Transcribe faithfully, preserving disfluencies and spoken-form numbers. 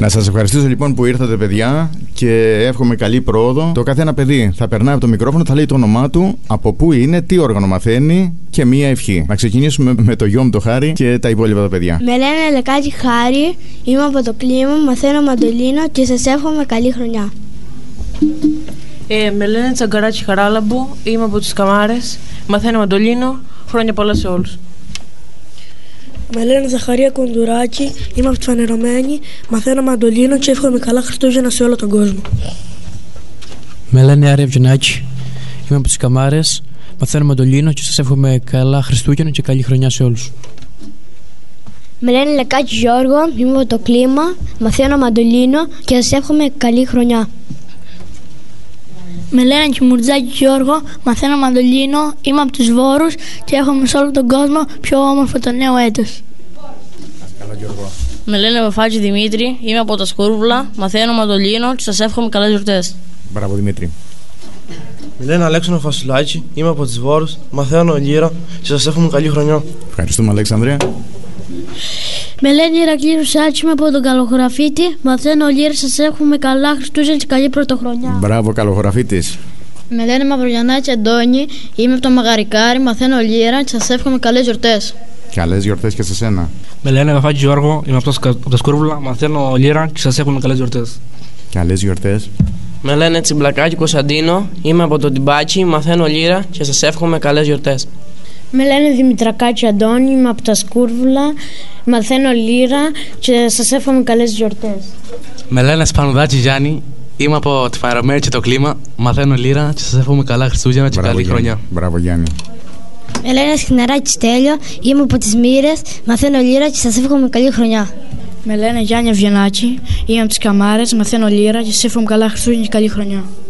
Να σας ευχαριστήσω λοιπόν που ήρθατε, παιδιά, και εύχομαι καλή πρόοδο. Το κάθε ένα παιδί θα περνάει από το μικρόφωνο, θα λέει το όνομά του, από πού είναι, τι όργανο μαθαίνει και μία ευχή. Να ξεκινήσουμε με το γιο μου το Χάρη και τα υπόλοιπα τα παιδιά. Με λένε Λεκάκη Χάρη, είμαι από το Κλίμα, μαθαίνω μαντολίνο και σας εύχομαι καλή χρονιά. Ε, με λένε Τσαγκαράκη Χαράλαμπου, είμαι από τις Καμάρες, μαθαίνω μαντολίνο, χρόνια πολλά σε όλους. Με λένε Ζαχαρία Κοντουράκη, είμαι από τη Φανερωμένη, μαθαίνω μαντολίνο και εύχομαι καλά Χριστούγεννα σε όλο τον κόσμο. Με λένε Άρη Αυγενάκη, είμαι από τις Καμάρες, μαθαίνω μαντολίνο και σας εύχομαι καλά Χριστούγεννα και καλή χρονιά σε όλους. Με λένε Λεκάκη Γιώργο, είμαι από το Κλίμα, μαθαίνω μαντολίνο και σας εύχομαι καλή χρονιά. Με λένε Κιμουρτζάκη Γιώργο, μαθαίνω μαντολίνο, είμαι από τους Βόρους και εύχομαι σε όλο τον κόσμο πιο όμορφο το νέο έτος. Καλά, Γιώργο. Με λένε Βαφάκη Δημήτρη, είμαι από τα Σκούρβουλα, μαθαίνω μαντολίνο και σας εύχομαι καλές γιορτές. Μπράβο, Δημήτρη. Με λένε Αλέξανδρο Φασουλάκη, είμαι από τις Βόρους, μαθαίνω λύρα και σας εύχομαι καλή χρονιά. Ευχαριστούμε, Αλέξανδρε. Με λένε Ηρακλή Ρουσάκη, είμαι από τον Καλοχωραφίτη, μαθαίνω λύρα, σας εύχομαι καλά Χριστούγεννα και καλή πρωτοχρονιά. Μπράβο, Καλοχωραφίτης. Με λένε Μαυρογιαννάκη Αντώνη, είμαι από το Μαγαρικάρι, μαθαίνω λύρα και σας εύχομαι καλές γιορτές. Καλές γιορτές και σε σένα. Με λένε Βαφάκη Γιώργο, είμαι από τα Σκούρβουλα, μαθαίνω λύρα και σας εύχομαι καλές γιορτές. Καλές γιορτές. Με λένε Τσιμπλακάκη Κωνσταντίνο, είμαι από το Τιμπάκι, μαθαίνω λύρα και σας εύχομαι καλές γιορτές. Με λένε Δημητρακάκη Αντώνη, είμαι από τα Σκούρβουλα, μαθαίνω λύρα και σας εύχομαι καλές γιορτές. Με λένε Σπανουδάκη Γιάννη, είμαι από τη Φανερωμένη και το Κλίμα, μαθαίνω λύρα και σας εύχομαι καλά Χριστούγεννα και Μπράβο, καλή Γιάννη. χρονιά. Μπράβο, Γιάννη. Με λένε Σκηναράκη Στέλιο, είμαι από τις Μοίρες, μαθαίνω λύρα και σας εύχομαι καλή χρονιά. Με λένε Γιάννη Αυγενάκη, είμαι από τις Καμάρες, μαθαίνω λύρα και σας εύχομαι καλά Χριστούγεννα και καλή χρονιά.